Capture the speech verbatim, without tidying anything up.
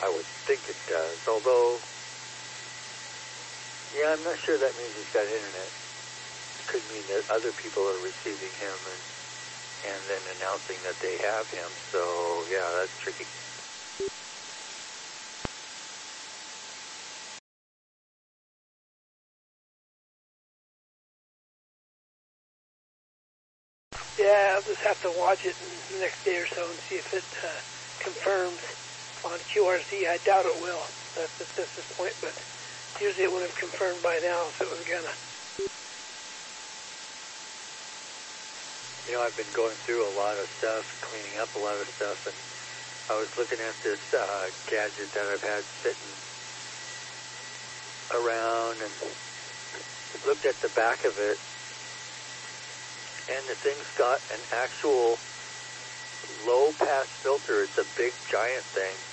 I would think it does, although, yeah, I'm not sure that means he's got internet. It could mean that other people are receiving him and, and then announcing that they have him, so, yeah, that's tricky. Yeah, I'll just have to watch it in the next day or so and see if it uh, confirms on Q R Z. I doubt it will at this, at this point, but usually it would have confirmed by now if it was gonna. You know, I've been going through a lot of stuff, cleaning up a lot of stuff, and I was looking at this uh, gadget that I've had sitting around and looked at the back of it, and the thing's got an actual low-pass filter. It's a big, giant thing.